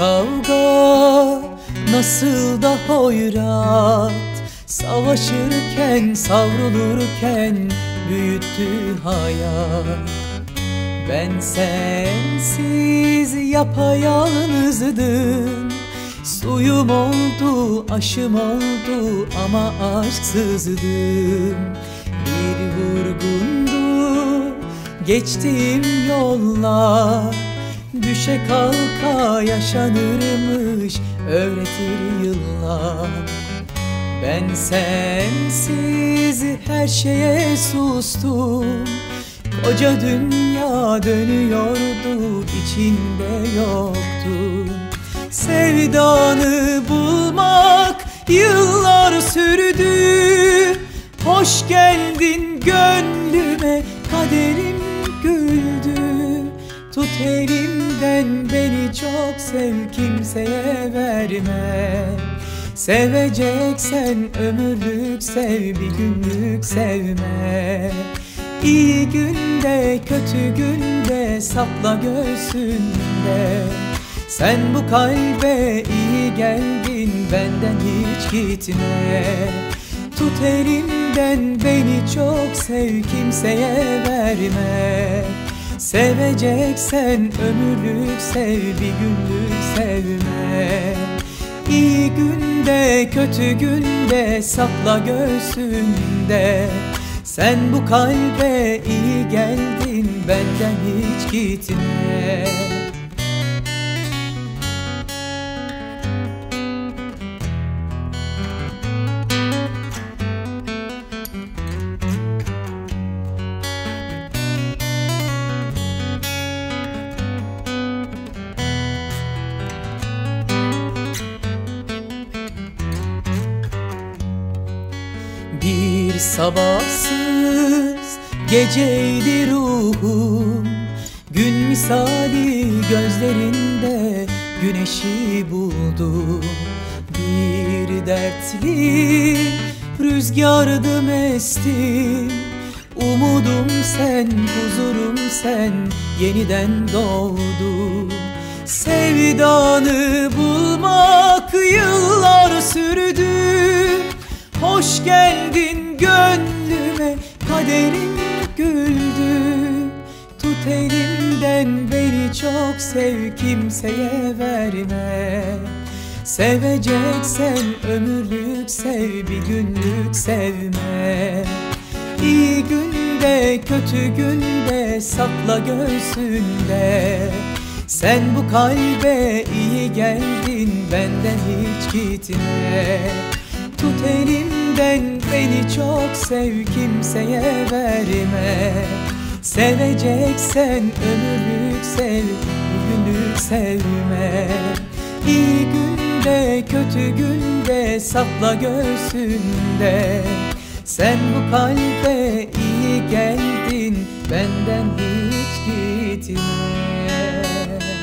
kavga nasıl da hoyrat, savaşırken savrulurken büyüttü hayat. Ben sensiz yapayalnızdım, suyum oldu aşım oldu ama aşksızdım. Bir vurgundu geçtiğim yollar, düşe kalka yaşanırmış öğretir yıllar. Ben sensiz her şeye sustum, koca dünya dönüyordu, içinde yoktun. Sevdanı bulmak yıllar sürdü, hoş geldin gönlüme, kaderim güldü. Tut elimden beni çok sev, kimseye verme. Seveceksen ömürlük sev, bir günlük sevme. İyi günde kötü günde sakla göğsünde. Sen bu kalbe iyi geldin, benden hiç gitme. Tut elimden beni çok sev, kimseye verme. Seveceksen ömürlük sev, bir günlük sevme. İyi günde kötü günde sakla göğsünde. Sen bu kalbe iyi geldin, benden hiç gitme. Bir sabahsız geceydi ruhum, gün misali gözlerinde güneşi buldum. Bir dertli rüzgardım estim, umudum sen, huzurum sen, yeniden doğdum. Sevdanı bulmak yıllar sürdü, hoş geldin gönlüme, kaderim güldü. Tut elimden beni çok sev, kimseye verme. Seveceksen ömürlük sev, bir günlük sevme. İyi günde kötü günde sakla göğsünde. Sen bu kalbe iyi geldin, benden hiç gitme. Tut elimden beni çok sev, kimseye verme. Seveceksen ömürlük sev, günlük sevme. İyi günde kötü günde sakla göğsünde. Sen bu kalbe iyi geldin, benden hiç gitme.